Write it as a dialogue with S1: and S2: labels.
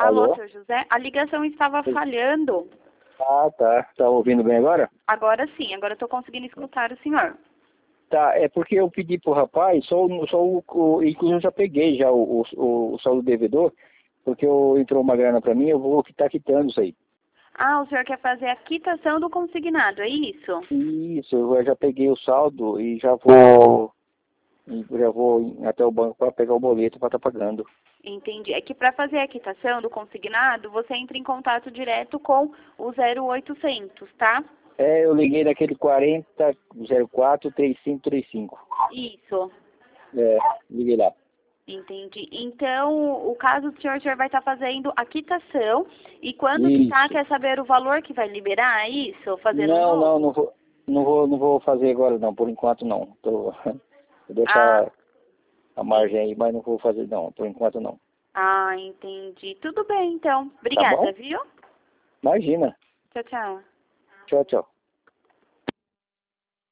S1: Alô,
S2: Alô?
S1: seu José? A ligação estava falhando.
S2: Ah, tá. Tá ouvindo bem agora?
S1: Agora sim, agora eu estou conseguindo escutar o senhor.
S2: Tá, é porque eu pedi pro rapaz, inclusive eu já peguei já o saldo do devedor, porque entrou uma grana pra mim, eu vou estar quitando isso aí.
S1: Ah, o senhor quer fazer a quitação do consignado, é isso?
S2: Isso, eu já peguei o saldo e já vou até o banco para pegar o boleto para estar pagando.
S1: Entendi. É que para fazer a quitação do consignado, você entra em contato direto com o 0800, tá?
S2: É, eu liguei naquele 4004-3535.
S1: Isso.
S2: É, liguei lá.
S1: Entendi. Então, o caso do senhor vai estar fazendo a quitação e quando quitar,
S2: Isso.
S1: quer saber o valor que vai liberar, é isso? Fazer um
S2: Não,
S1: novo?
S2: não vou fazer agora não, por enquanto não. Vou
S1: Ah,
S2: deixar a margem aí, mas não vou fazer não, por enquanto não.
S1: entendi. Tudo bem, então.
S2: Tá
S1: Obrigada,
S2: bom?
S1: viu?
S2: Imagina.
S1: Tchau, tchau.
S2: Tchau, tchau.